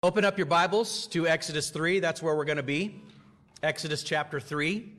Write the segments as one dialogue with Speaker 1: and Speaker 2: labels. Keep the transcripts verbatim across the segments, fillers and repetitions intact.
Speaker 1: Open up your Bibles to Exodus three. That's where we're going to be. Exodus chapter three.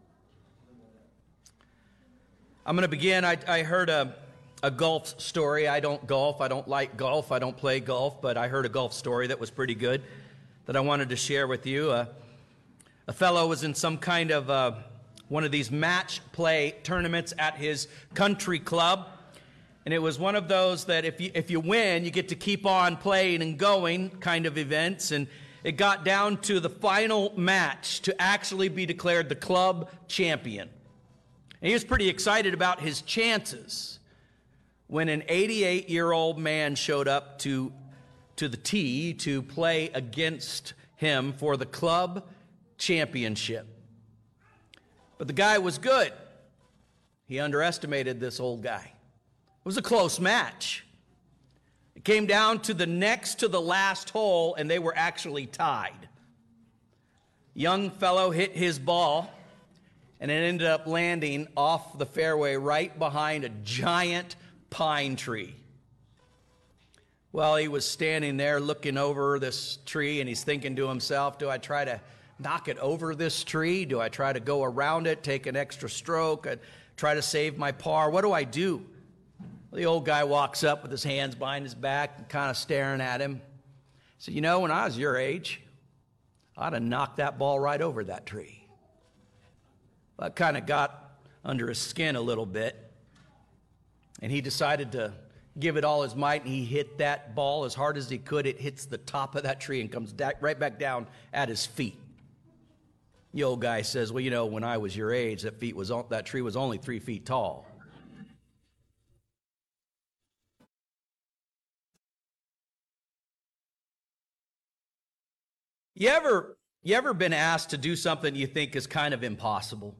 Speaker 1: I'm going to begin. I, I heard a, a golf story. I don't golf. I don't like golf. I don't play golf. But I heard a golf story that was pretty good that I wanted to share with you. Uh, a fellow was in some kind of uh, one of these match play tournaments at his country club. And it was one of those that if you if you win, you get to keep on playing and going kind of events. And it got down to the final match to actually be declared the club champion. And he was pretty excited about his chances when an eighty-eight-year-old man showed up to, to the tee to play against him for the club championship. But the guy was good. He underestimated this old guy. It was a close match. It came down to the next to the last hole, and they were actually tied. Young fellow hit his ball, and it ended up landing off the fairway right behind a giant pine tree. Well, he was standing there looking over this tree, and he's thinking to himself, do I try to knock it over this tree? Do I try to go around it, take an extra stroke, and try to save my par? What do I do? The old guy walks up with his hands behind his back and kind of staring at him. He said, you know, when I was your age, I'd have knocked that ball right over that tree. That kind of got under his skin a little bit. And he decided to give it all his might, and he hit that ball as hard as he could. It hits the top of that tree and comes right back down at his feet. The old guy says, well, you know, when I was your age, that, feet was, that tree was only three feet tall. You ever, you ever been asked to do something you think is kind of impossible?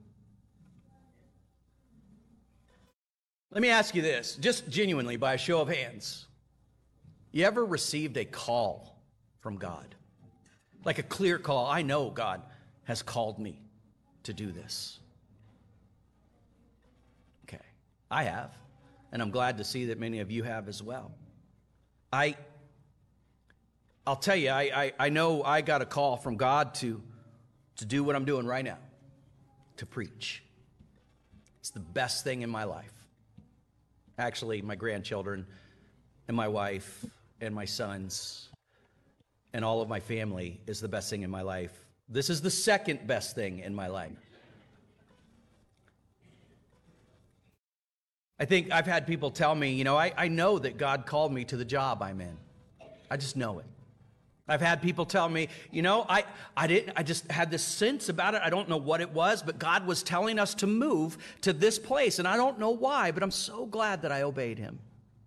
Speaker 1: Let me ask you this, just genuinely by a show of hands. You ever received a call from God? Like a clear call, I know God has called me to do this. Okay, I have, and I'm glad to see that many of you have as well. I... I'll tell you, I, I, I know I got a call from God to, to do what I'm doing right now, to preach. It's the best thing in my life. Actually, my grandchildren and my wife and my sons and all of my family is the best thing in my life. This is the second best thing in my life. I think I've had people tell me, you know, I, I know that God called me to the job I'm in. I just know it. I've had people tell me, you know, I, I didn't, I just had this sense about it. I don't know what it was, but God was telling us to move to this place, and I don't know why, but I'm so glad that I obeyed him.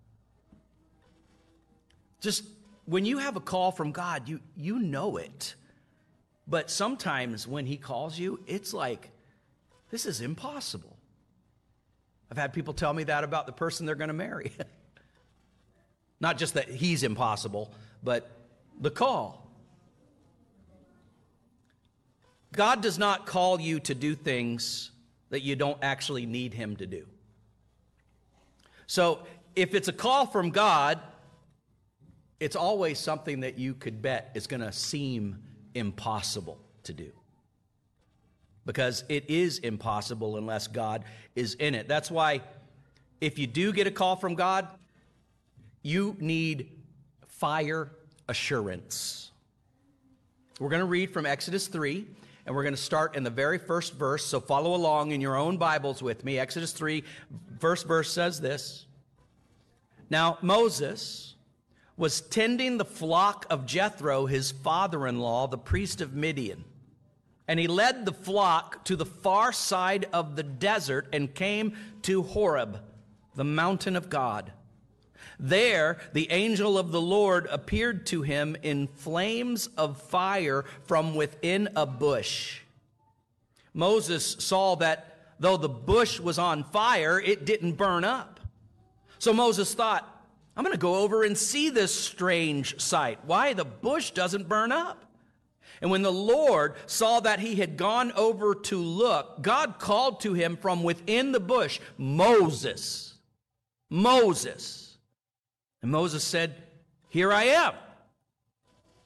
Speaker 1: Just when you have a call from God, you, you know it. But sometimes when he calls you, it's like, this is impossible. I've had people tell me that about the person they're going to marry. Not just that he's impossible, but the call. God does not call you to do things that you don't actually need him to do. So if it's a call from God, it's always something that you could bet is going to seem impossible to do. Because it is impossible unless God is in it. That's why if you do get a call from God, you need fire assurance. We're going to read from Exodus three, and we're going to start in the very first verse, so follow along in your own Bibles with me. Exodus three, first verse says this. Now Moses was tending the flock of Jethro, his father-in-law, the priest of Midian, and he led the flock to the far side of the desert and came to Horeb, the mountain of God. There, the angel of the Lord appeared to him in flames of fire from within a bush. Moses saw that though the bush was on fire, it didn't burn up. So Moses thought, I'm going to go over and see this strange sight. Why the bush doesn't burn up? And when the Lord saw that he had gone over to look, God called to him from within the bush, Moses, Moses. And Moses said, here I am.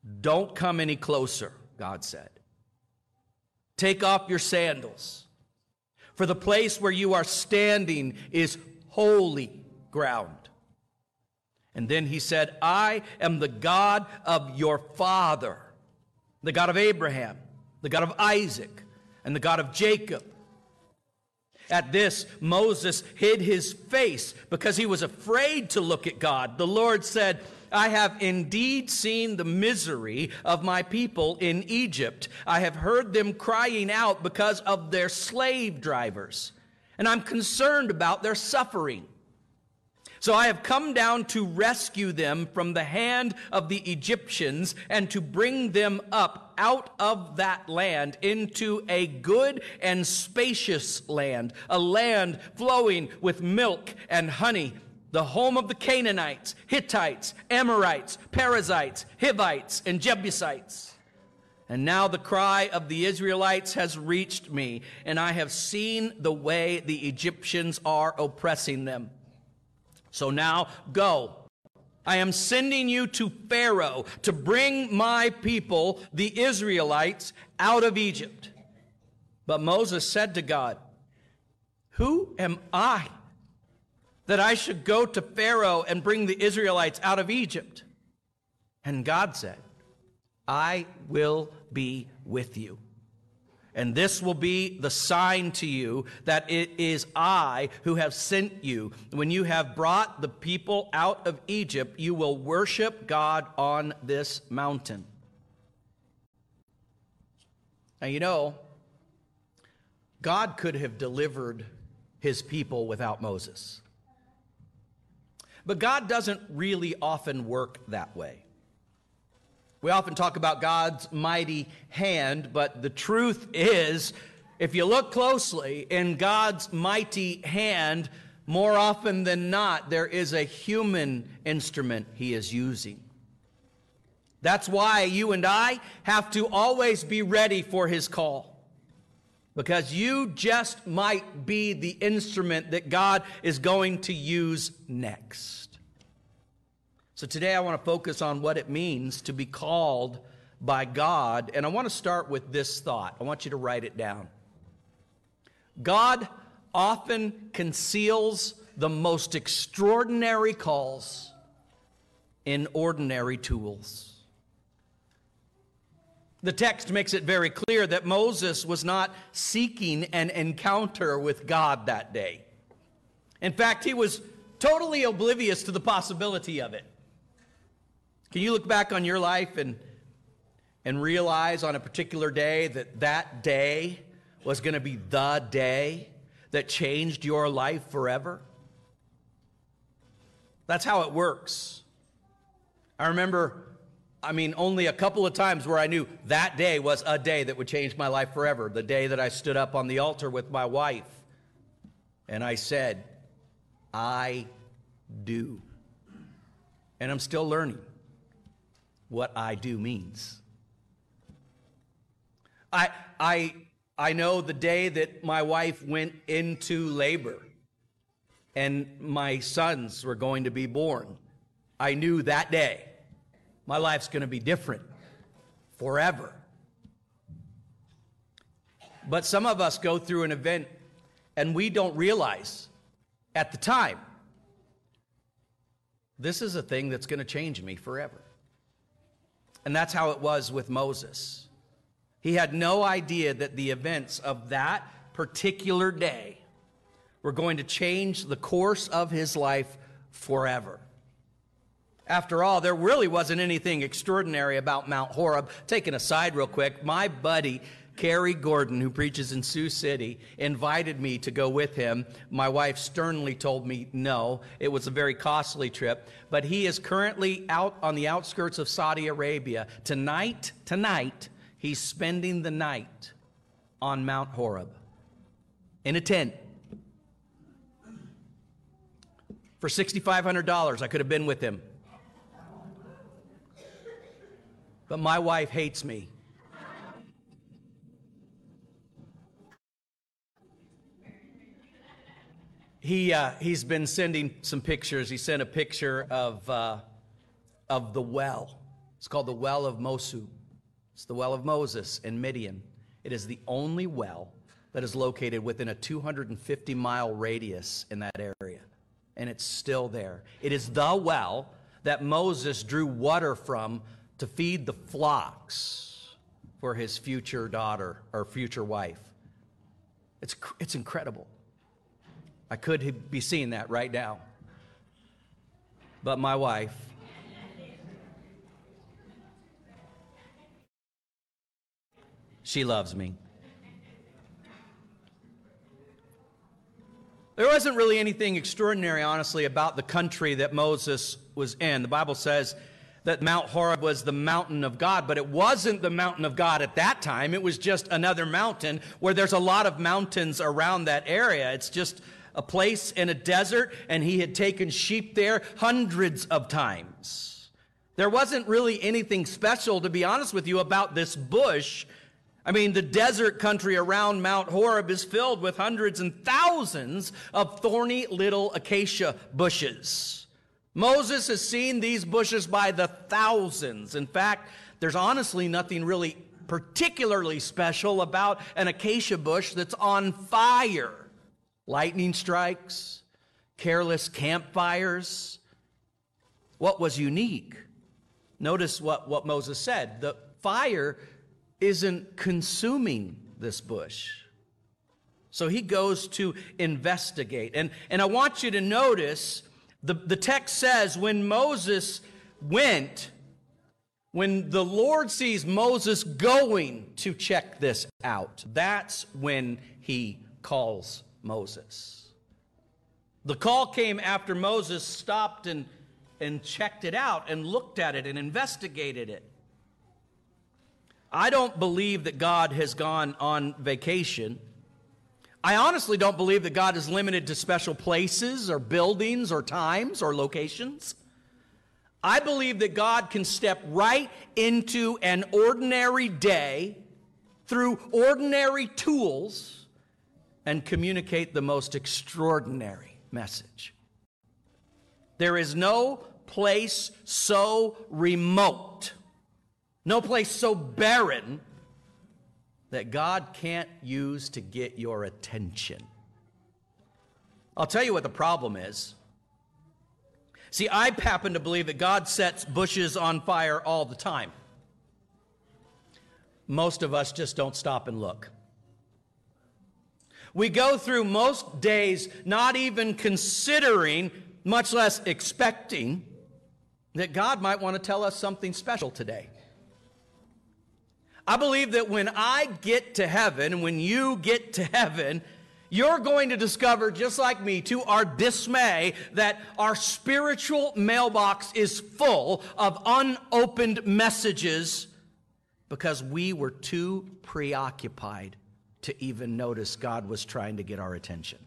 Speaker 1: Don't come any closer, God said. Take off your sandals, for the place where you are standing is holy ground. And then he said, I am the God of your father, the God of Abraham, the God of Isaac, and the God of Jacob. At this, Moses hid his face because he was afraid to look at God. The Lord said, I have indeed seen the misery of my people in Egypt. I have heard them crying out because of their slave drivers, and I'm concerned about their suffering. So I have come down to rescue them from the hand of the Egyptians and to bring them up out of that land into a good and spacious land, a land flowing with milk and honey, the home of the Canaanites, Hittites, Amorites, Perizzites, Hivites, and Jebusites. And now the cry of the Israelites has reached me, and I have seen the way the Egyptians are oppressing them. So now go. I am sending you to Pharaoh to bring my people, the Israelites, out of Egypt. But Moses said to God, who am I that I should go to Pharaoh and bring the Israelites out of Egypt? And God said, I will be with you. And this will be the sign to you that it is I who have sent you. When you have brought the people out of Egypt, you will worship God on this mountain. Now, you know, God could have delivered his people without Moses. But God doesn't really often work that way. We often talk about God's mighty hand, but the truth is, if you look closely, in God's mighty hand, more often than not, there is a human instrument he is using. That's why you and I have to always be ready for his call, because you just might be the instrument that God is going to use next. So today I want to focus on what it means to be called by God, and I want to start with this thought. I want you to write it down. God often conceals the most extraordinary calls in ordinary tools. The text makes it very clear that Moses was not seeking an encounter with God that day. In fact, he was totally oblivious to the possibility of it. Can you look back on your life and, and realize on a particular day that that day was going to be the day that changed your life forever? That's how it works. I remember, I mean, only a couple of times where I knew that day was a day that would change my life forever. The day that I stood up on the altar with my wife and I said, I do. And I'm still learning what I do means. I, I, I know the day that my wife went into labor and my sons were going to be born. I knew that day my life's going to be different forever. But some of us go through an event and we don't realize at the time, this is a thing that's going to change me forever. And that's how it was with Moses. He had no idea that the events of that particular day were going to change the course of his life forever. After all, there really wasn't anything extraordinary about Mount Horeb. Taking a side real quick, my buddy Kerry Gordon, who preaches in Sioux City, invited me to go with him. My wife sternly told me no. It was a very costly trip. But he is currently out on the outskirts of Saudi Arabia. Tonight, tonight, he's spending the night on Mount Horeb in a tent. For six thousand five hundred dollars, I could have been with him. But my wife hates me. He, uh, he's been sending some pictures. He sent a picture of, uh, of the well It's called the Well of Mosu. It's the Well of Moses in Midian. It is the only well that is located within a two hundred fifty mile radius in that area. And it's still there. It is the well that Moses drew water from to feed the flocks for his future daughter or future wife. It's, it's incredible. I could be seeing that right now. But my wife, she loves me. There wasn't really anything extraordinary, honestly, about the country that Moses was in. The Bible says that Mount Horeb was the mountain of God, but it wasn't the mountain of God at that time. It was just another mountain where there's a lot of mountains around that area. It's just a place in a desert, and he had taken sheep there hundreds of times. There wasn't really anything special, to be honest with you, about this bush. I mean, the desert country around Mount Horeb is filled with hundreds and thousands of thorny little acacia bushes. Moses has seen these bushes by the thousands. In fact, there's honestly nothing really particularly special about an acacia bush that's on fire. Lightning strikes, careless campfires. What was unique? Notice what, what Moses said. The fire isn't consuming this bush. So he goes to investigate. And, and I want you to notice, the, the text says when Moses went, when the Lord sees Moses going to check this out, that's when he calls Moses. The call came after Moses stopped and, and checked it out and looked at it and investigated it. I don't believe that God has gone on vacation. I honestly don't believe that God is limited to special places or buildings or times or locations. I believe that God can step right into an ordinary day through ordinary tools and communicate the most extraordinary message. There is no place so remote, no place so barren that God can't use to get your attention. I'll tell you what the problem is. See, I happen to believe that God sets bushes on fire all the time. Most of us just don't stop and look. We go through most days not even considering, much less expecting, that God might want to tell us something special today. I believe that when I get to heaven, when you get to heaven, you're going to discover, just like me, to our dismay, that our spiritual mailbox is full of unopened messages because we were too preoccupied to even notice God was trying to get our attention.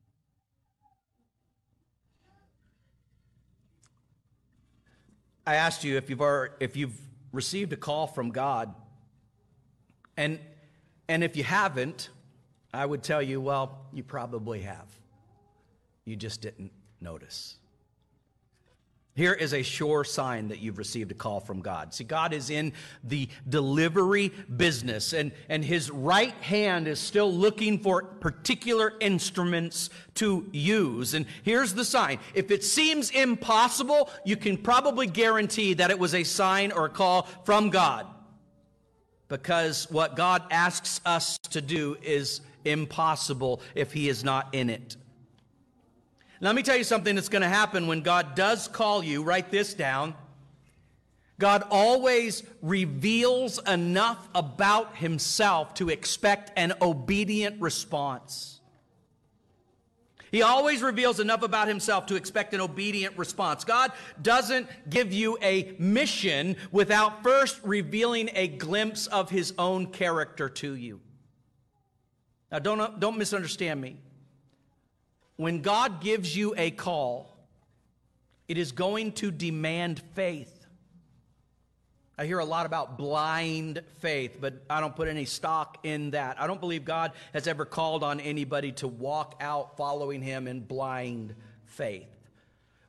Speaker 1: I asked you if you've already, if you've received a call from God, and and if you haven't, I would tell you, well, you probably have. You just didn't notice. Here is a sure sign that you've received a call from God. See, God is in the delivery business, and, and his right hand is still looking for particular instruments to use. And here's the sign. If it seems impossible, you can probably guarantee that it was a sign or a call from God. Because what God asks us to do is impossible if he is not in it. Let me tell you something that's going to happen when God does call you. Write this down. God always reveals enough about himself to expect an obedient response. He always reveals enough about himself to expect an obedient response. God doesn't give you a mission without first revealing a glimpse of his own character to you. Now, don't, don't misunderstand me. When God gives you a call, it is going to demand faith. I hear a lot about blind faith, but I don't put any stock in that. I don't believe God has ever called on anybody to walk out following him in blind faith.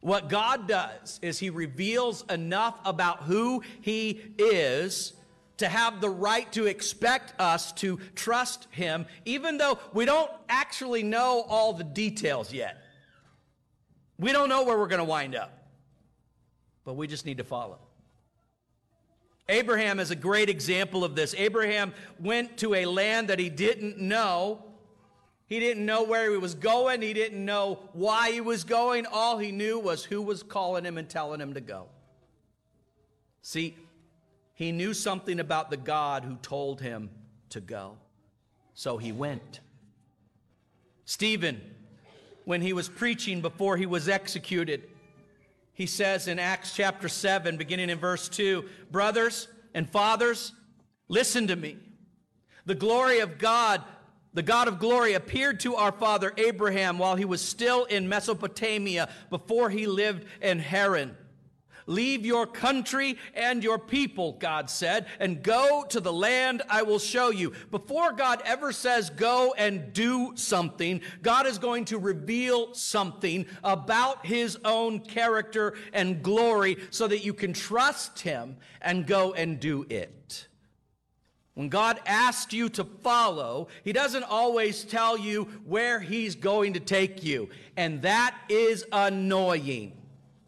Speaker 1: What God does is he reveals enough about who he is to have the right to expect us to trust him, even though we don't actually know all the details yet. We don't know where we're going to wind up, but we just need to follow. Abraham is a great example of this. Abraham went to a land that he didn't know. He didn't know where he was going. He didn't know why he was going. All he knew was who was calling him and telling him to go. See, he knew something about the God who told him to go. So he went. Stephen, when he was preaching before he was executed, he says in Acts chapter seven, beginning in verse two, "Brothers and fathers, listen to me. The glory of God, the God of glory, appeared to our father Abraham while he was still in Mesopotamia, before he lived in Haran. Leave your country and your people," God said, "and go to the land I will show you." Before God ever says go and do something, God is going to reveal something about his own character and glory so that you can trust him and go and do it. When God asks you to follow, he doesn't always tell you where he's going to take you, and that is annoying.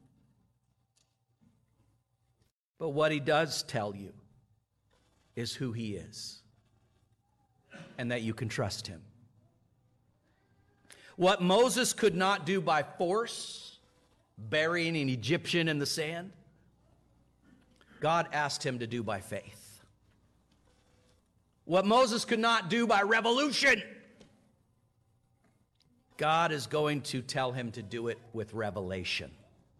Speaker 1: But what he does tell you is who he is, and that you can trust him. What Moses could not do by force, burying an Egyptian in the sand, God asked him to do by faith. What Moses could not do by revolution, God is going to tell him to do it with revelation.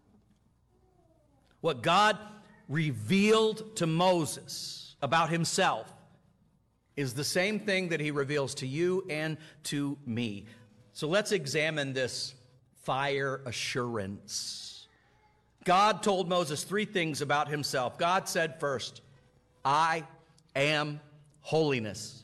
Speaker 1: What God revealed to Moses about himself is the same thing that he reveals to you and to me. So let's examine this fire assurance. God told Moses three things about himself. God said first, "I am holiness."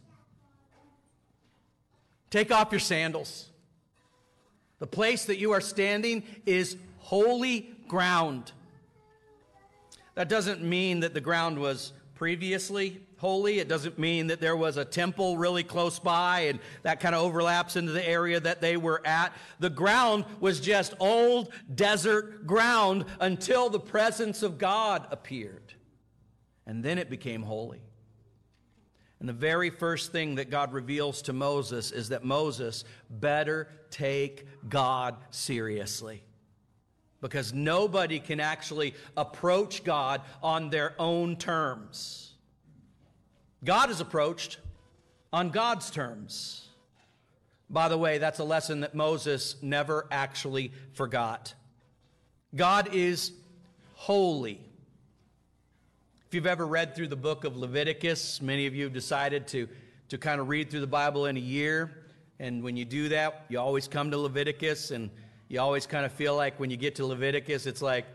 Speaker 1: Take off your sandals. The place that you are standing is holy ground. That doesn't mean that the ground was previously holy. It doesn't mean that there was a temple really close by and that kind of overlaps into the area that they were at. The ground was just old desert ground until the presence of God appeared. And then it became holy. And the very first thing that God reveals to Moses is that Moses better take God seriously. Because nobody can actually approach God on their own terms. God is approached on God's terms. By the way, that's a lesson that Moses never actually forgot. God is holy. If you've ever read through the book of Leviticus, many of you have decided to, to kind of read through the Bible in a year. And when you do that, you always come to Leviticus, and you always kind of feel like when you get to Leviticus, it's like,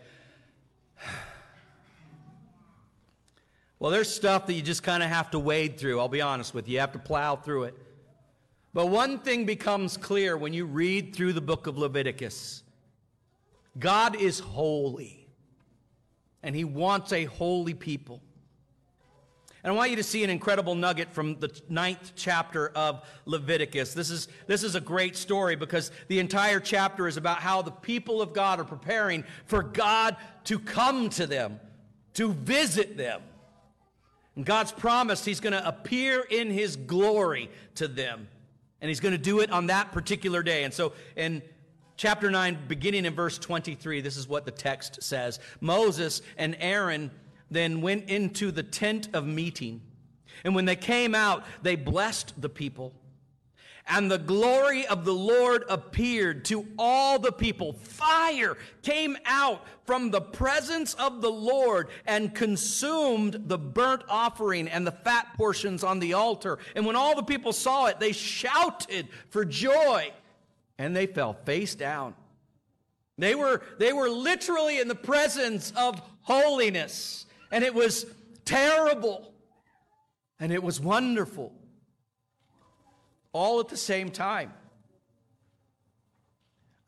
Speaker 1: well, there's stuff that you just kind of have to wade through. I'll be honest with you. You have to plow through it. But one thing becomes clear when you read through the book of Leviticus. God is holy, and he wants a holy people. And I want you to see an incredible nugget from the ninth chapter of Leviticus. This is, this is a great story because the entire chapter is about how the people of God are preparing for God to come to them, to visit them. And God's promised he's going to appear in his glory to them. And he's going to do it on that particular day. And so in chapter nine, beginning in verse twenty-three, this is what the text says. Moses and Aaron then went into the tent of meeting. And when they came out, they blessed the people. And the glory of the Lord appeared to all the people. Fire came out from the presence of the Lord and consumed the burnt offering and the fat portions on the altar. And when all the people saw it, they shouted for joy, and they fell face down. They were, they were literally in the presence of holiness. And it was terrible. And it was wonderful. All at the same time.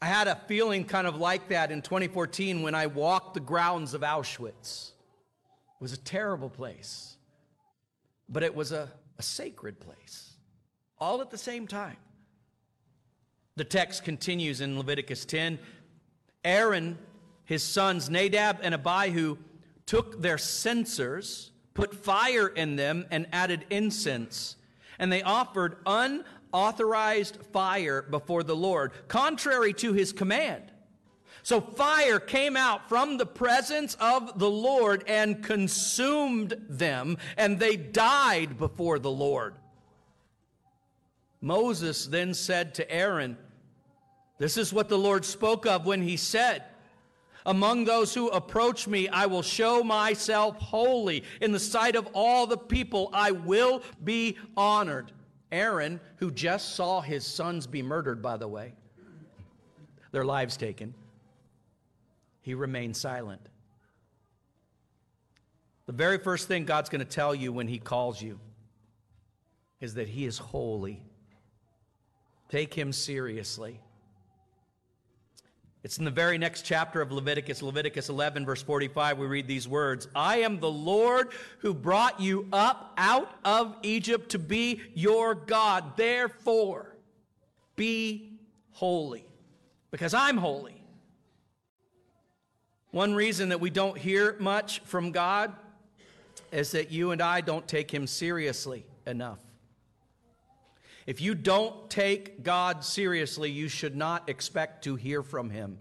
Speaker 1: I had a feeling kind of like that in twenty fourteen when I walked the grounds of Auschwitz. It was a terrible place, but it was a, a sacred place, all at the same time. The text continues in Leviticus ten. Aaron, his sons Nadab and Abihu, took their censers, put fire in them, and added incense. And they offered unauthorized fire before the Lord, contrary to his command. So fire came out from the presence of the Lord and consumed them, and they died before the Lord. Moses then said to Aaron, "This is what the Lord spoke of when he said, 'Among those who approach me, I will show myself holy. In the sight of all the people, I will be honored.'" Aaron, who just saw his sons be murdered, by the way, their lives taken, he remained silent. The very first thing God's going to tell you when he calls you is that he is holy. Take him seriously. It's in the very next chapter of Leviticus, Leviticus eleven, verse forty-five, we read these words, "I am the Lord who brought you up out of Egypt to be your God. Therefore, be holy, because I'm holy." One reason that we don't hear much from God is that you and I don't take him seriously enough. If you don't take God seriously, you should not expect to hear from him.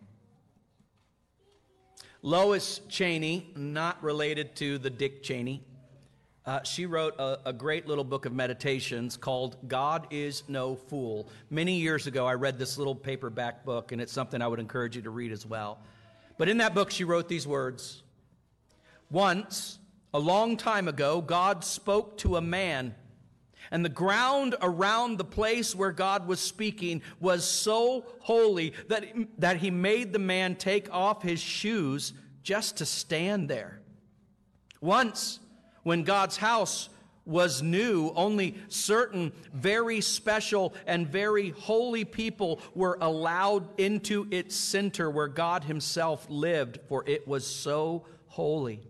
Speaker 1: Lois Cheney, not related to the Dick Cheney, uh, she wrote a, a great little book of meditations called God is No Fool. Many years ago, I read this little paperback book, and it's something I would encourage you to read as well. But in that book, she wrote these words, "Once, a long time ago, God spoke to a man, and the ground around the place where God was speaking was so holy that, that he made the man take off his shoes just to stand there. Once, when God's house was new, only certain very special and very holy people were allowed into its center where God himself lived, for it was so holy.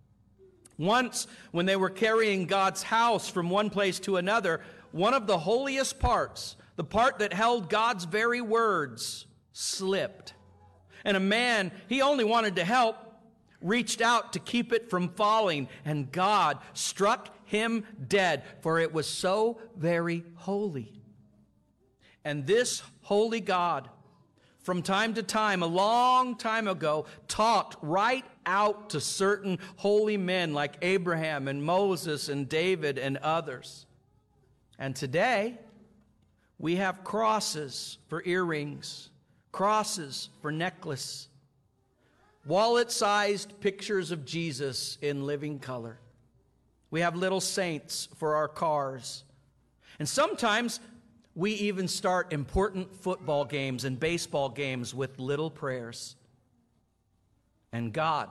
Speaker 1: Once, when they were carrying God's house from one place to another, one of the holiest parts, the part that held God's very words, slipped. And a man, he only wanted to help, reached out to keep it from falling, and God struck him dead, for it was so very holy. And this holy God, from time to time, a long time ago, talked right out to certain holy men like Abraham and Moses and David and others. And today, we have crosses for earrings, crosses for necklace, wallet-sized pictures of Jesus in living color. We have little saints for our cars. And sometimes we even start important football games and baseball games with little prayers. And God,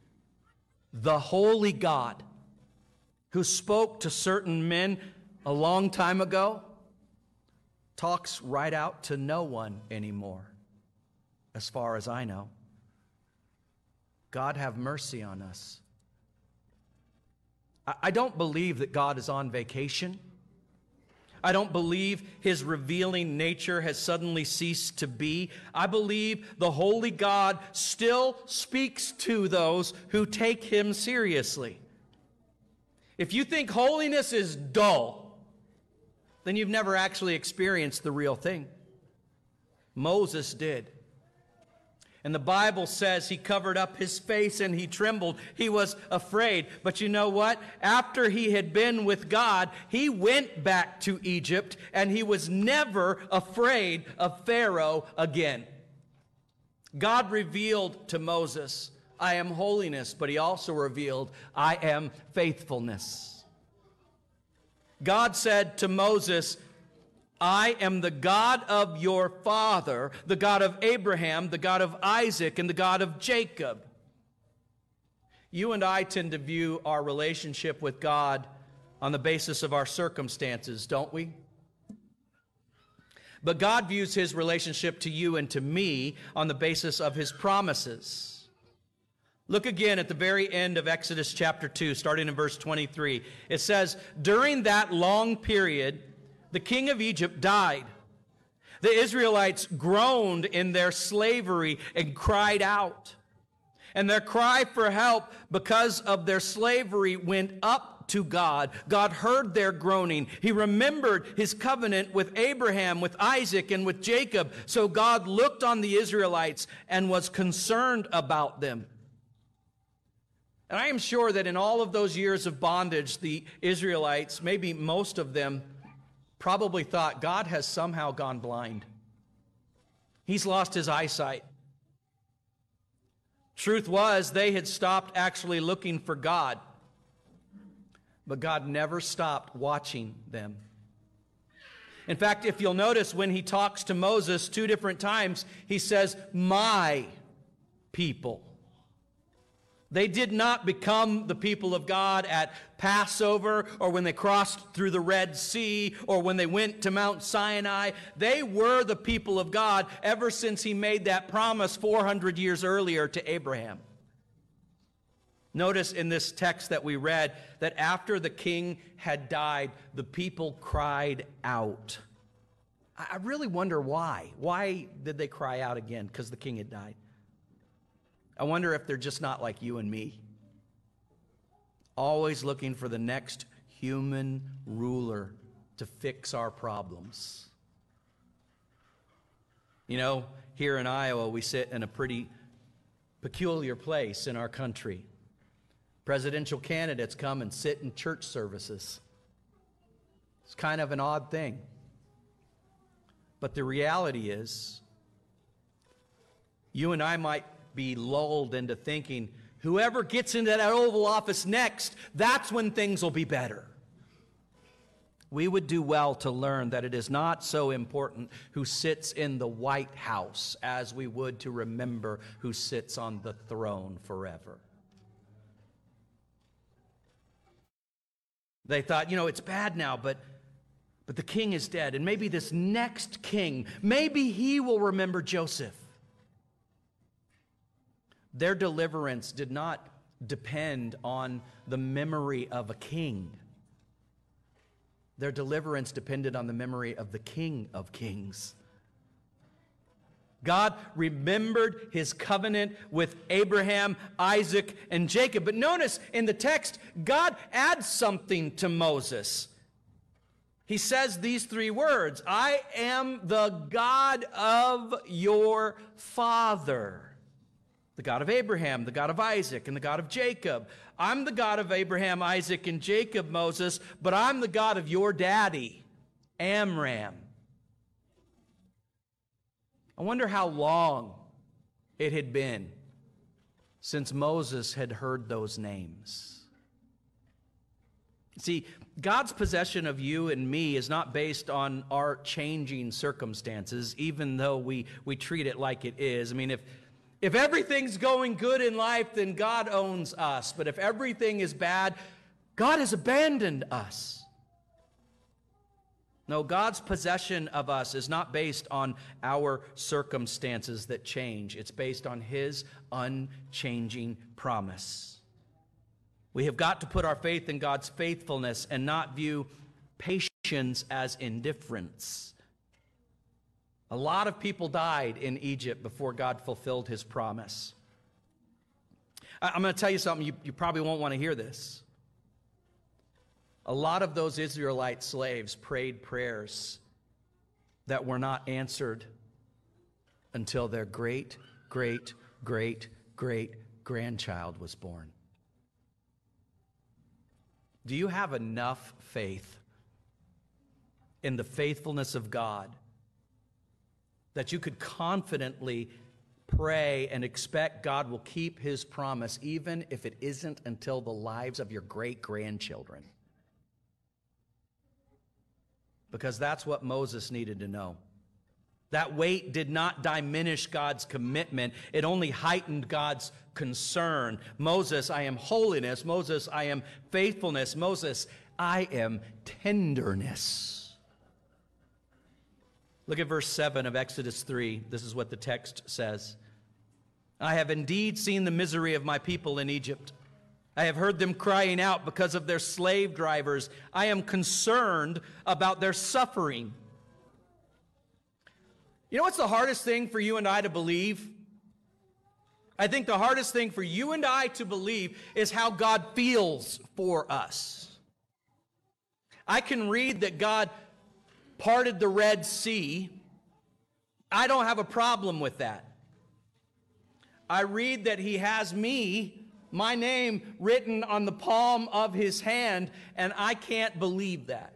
Speaker 1: the holy God, who spoke to certain men a long time ago, talks right out to no one anymore, as far as I know. God have mercy on us. I don't believe that God is on vacation. I don't believe his revealing nature has suddenly ceased to be. I believe the holy God still speaks to those who take him seriously. If you think holiness is dull, then you've never actually experienced the real thing. Moses did. And the Bible says he covered up his face and he trembled. He was afraid. But you know what? After he had been with God, he went back to Egypt, and he was never afraid of Pharaoh again. God revealed to Moses, "I am holiness," but he also revealed, "I am faithfulness." God said to Moses, "I am the God of your father, the God of Abraham, the God of Isaac, and the God of Jacob." You and I tend to view our relationship with God on the basis of our circumstances, don't we? But God views his relationship to you and to me on the basis of his promises. Look again at the very end of Exodus chapter two, starting in verse twenty-three. It says, "During that long period, the king of Egypt died. The Israelites groaned in their slavery and cried out. And their cry for help because of their slavery went up to God. God heard their groaning. He remembered his covenant with Abraham, with Isaac, and with Jacob. So God looked on the Israelites and was concerned about them." And I am sure that in all of those years of bondage, the Israelites, maybe most of them, probably thought God has somehow gone blind. He's lost his eyesight. Truth was, they had stopped actually looking for God. But God never stopped watching them. In fact, if you'll notice, when he talks to Moses two different times, he says, "My people." They did not become the people of God at Passover or when they crossed through the Red Sea or when they went to Mount Sinai. They were the people of God ever since he made that promise four hundred years earlier to Abraham. Notice in this text that we read that after the king had died, the people cried out. I really wonder why. Why did they cry out again? Because the king had died. I wonder if they're just not like you and me, always looking for the next human ruler to fix our problems. You know, here in Iowa, we sit in a pretty peculiar place in our country. Presidential candidates come and sit in church services. It's kind of an odd thing. But the reality is, you and I might be lulled into thinking, whoever gets into that Oval Office next, that's when things will be better. We would do well to learn that it is not so important who sits in the White House as we would to remember who sits on the throne forever. They thought, you know, it's bad now, but but the king is dead, and maybe this next king, maybe he will remember Joseph. Their deliverance did not depend on the memory of a king. Their deliverance depended on the memory of the King of Kings. God remembered his covenant with Abraham, Isaac, and Jacob. But notice in the text, God adds something to Moses. He says these three words, "I am the God of your father." The God of Abraham, the God of Isaac, and the God of Jacob. I'm the God of Abraham, Isaac, and Jacob, Moses, but I'm the God of your daddy, Amram. I wonder how long it had been since Moses had heard those names. See, God's possession of you and me is not based on our changing circumstances, even though we, we treat it like it is. I mean, if If everything's going good in life, then God owns us. But if everything is bad, God has abandoned us. No, God's possession of us is not based on our circumstances that change. It's based on his unchanging promise. We have got to put our faith in God's faithfulness and not view patience as indifference. A lot of people died in Egypt before God fulfilled his promise. I'm going to tell you something, you, you probably won't want to hear this. A lot of those Israelite slaves prayed prayers that were not answered until their great, great, great, great grandchild was born. Do you have enough faith in the faithfulness of God that you could confidently pray and expect God will keep his promise, even if it isn't until the lives of your great-grandchildren? Because that's what Moses needed to know. That wait did not diminish God's commitment. It only heightened God's concern. Moses, I am holiness. Moses, I am faithfulness. Moses, I am tenderness. Look at verse seven of Exodus three. This is what the text says. I have indeed seen the misery of my people in Egypt. I have heard them crying out because of their slave drivers. I am concerned about their suffering. You know what's the hardest thing for you and I to believe? I think the hardest thing for you and I to believe is how God feels for us. I can read that God parted the Red Sea. I don't have a problem with that. I read that he has me, my name, written on the palm of his hand, and I can't believe that.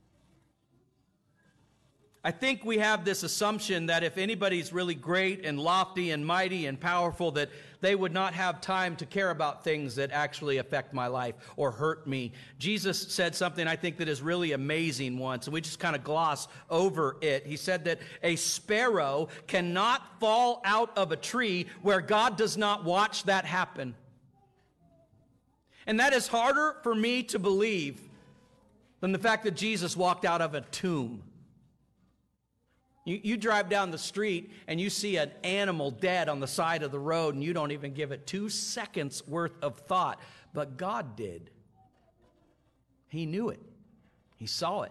Speaker 1: I think we have this assumption that if anybody's really great and lofty and mighty and powerful, that they would not have time to care about things that actually affect my life or hurt me. Jesus said something I think that is really amazing once, and we just kind of gloss over it. He said that a sparrow cannot fall out of a tree where God does not watch that happen. And that is harder for me to believe than the fact that Jesus walked out of a tomb. You, you drive down the street and you see an animal dead on the side of the road and you don't even give it two seconds worth of thought. But God did. He knew it. He saw it.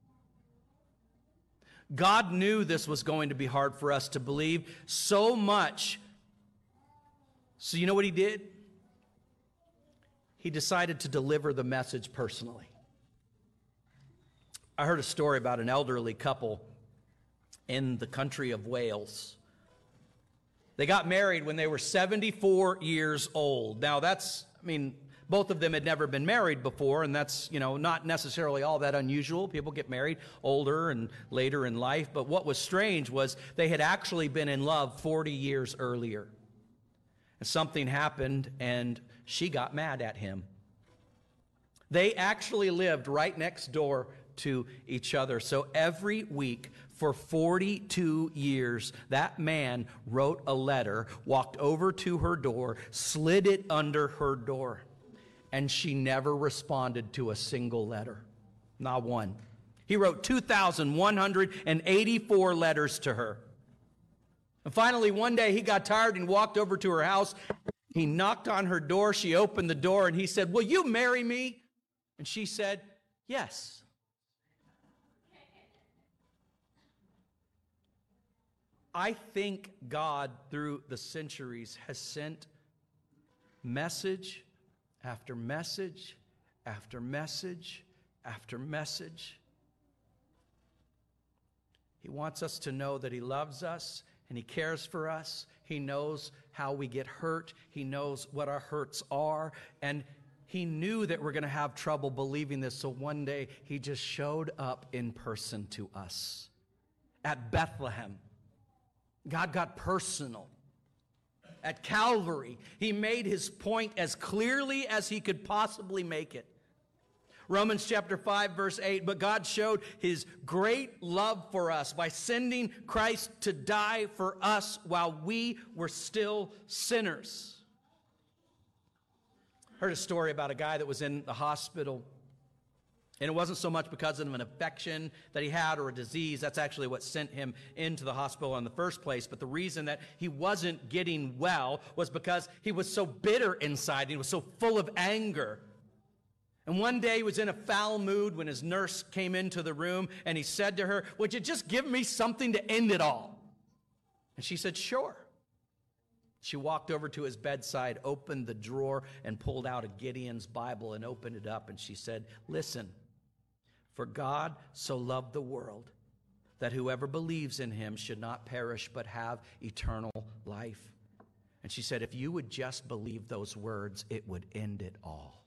Speaker 1: God knew this was going to be hard for us to believe so much. So you know what he did? He decided to deliver the message personally. I heard a story about an elderly couple in the country of Wales. They got married when they were seventy-four years old. Now that's, I mean, both of them had never been married before, and that's, you know, not necessarily all that unusual. People get married older and later in life. But what was strange was they had actually been in love forty years earlier. And something happened, and she got mad at him. They actually lived right next door to each other. So every week for forty-two years, that man wrote a letter, walked over to her door, slid it under her door, and she never responded to a single letter. Not one. He wrote two thousand one hundred eighty-four letters to her. And finally, one day he got tired and walked over to her house. He knocked on her door. She opened the door and he said, "Will you marry me?" And she said, "Yes." I think God, through the centuries, has sent message after message after message after message. He wants us to know that he loves us and he cares for us. He knows how we get hurt. He knows what our hurts are. And he knew that we're going to have trouble believing this. So one day he just showed up in person to us at Bethlehem. God got personal. At Calvary, he made his point as clearly as he could possibly make it. Romans chapter five, verse eight, but God showed his great love for us by sending Christ to die for us while we were still sinners. Heard a story about a guy that was in the hospital. And it wasn't so much because of an infection that he had or a disease. That's actually what sent him into the hospital in the first place. But the reason that he wasn't getting well was because he was so bitter inside. He was so full of anger. And one day he was in a foul mood when his nurse came into the room and he said to her, "Would you just give me something to end it all?" And she said, "Sure." She walked over to his bedside, opened the drawer, and pulled out a Gideon's Bible and opened it up. And she said, "Listen. For God so loved the world that whoever believes in him should not perish but have eternal life." And she said, if you would just believe those words, it would end it all.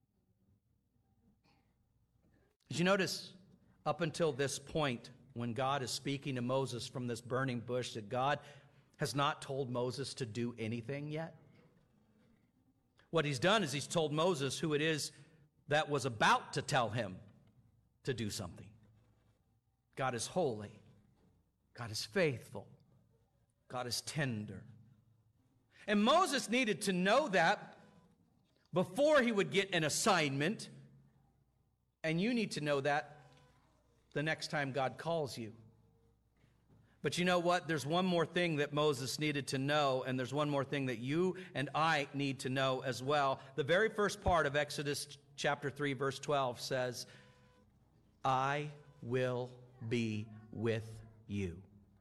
Speaker 1: Did you notice up until this point when God is speaking to Moses from this burning bush that God has not told Moses to do anything yet? What he's done is he's told Moses who it is that was about to tell him to do something. God is holy. God is faithful. God is tender. And Moses needed to know that before he would get an assignment. And you need to know that the next time God calls you. But you know what? There's one more thing that Moses needed to know, and there's one more thing that you and I need to know as well. The very first part of Exodus chapter three, verse twelve says, I will be with you.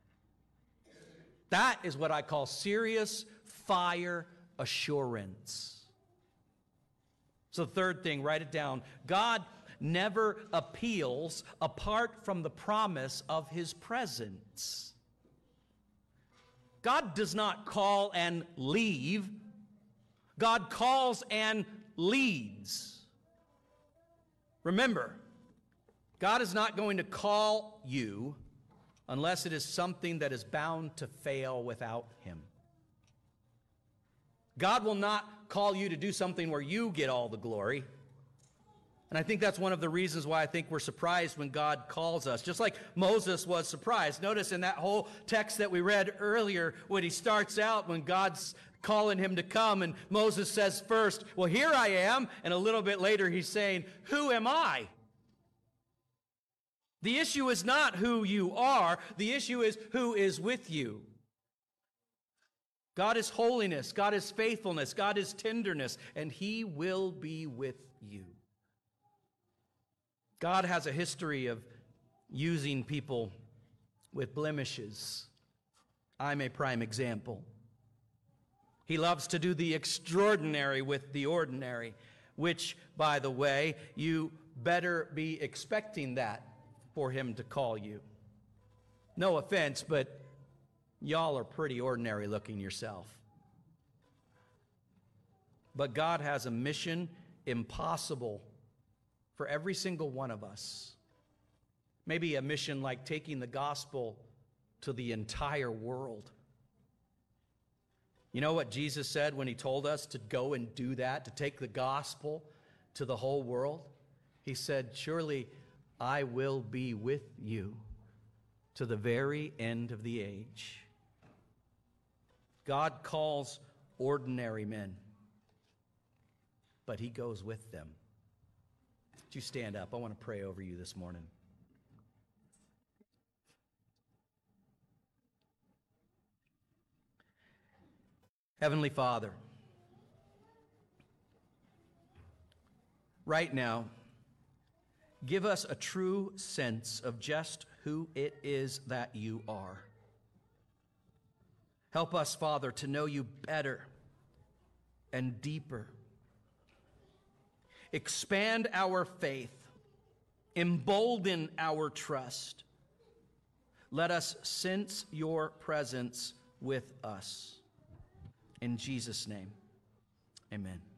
Speaker 1: That is what I call serious fire assurance. So the third thing, write it down. God never appeals apart from the promise of his presence. God does not call and leave. God calls and leads. Remember, God is not going to call you unless it is something that is bound to fail without him. God will not call you to do something where you get all the glory. And I think that's one of the reasons why I think we're surprised when God calls us. Just like Moses was surprised. Notice in that whole text that we read earlier, when he starts out, when God's calling him to come, and Moses says first, well, here I am. And a little bit later, he's saying, who am I? The issue is not who you are. The issue is who is with you. God is holiness. God is faithfulness. God is tenderness. And he will be with you. God has a history of using people with blemishes. I'm a prime example. He loves to do the extraordinary with the ordinary, which, by the way, you better be expecting that for him to call you. No offense, but y'all are pretty ordinary looking yourself. But God has a mission impossible for every single one of us. Maybe a mission like taking the gospel to the entire world. You know what Jesus said when he told us to go and do that, to take the gospel to the whole world? He said, surely I will be with you to the very end of the age. God calls ordinary men, but he goes with them. Would you stand up? I want to pray over you this morning. Heavenly Father, right now, give us a true sense of just who it is that you are. Help us, Father, to know you better and deeper. Expand our faith. Embolden our trust. Let us sense your presence with us. In Jesus' name, amen.